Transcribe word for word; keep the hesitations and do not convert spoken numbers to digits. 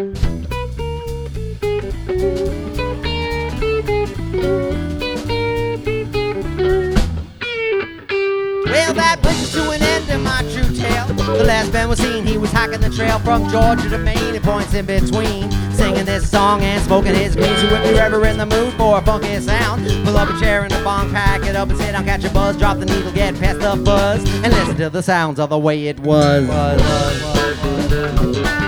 Well, that brings us to an end of my true tale. The last man was seen, he was hiking the trail from Georgia to Maine and points in between, singing this song and smoking his green. So if you're ever in the mood for a funky sound, pull up a chair and a bong, pack it up and sit down, catch a buzz, drop the needle, get past the fuzz, and listen to the sounds of the way it was. was, was, was, was.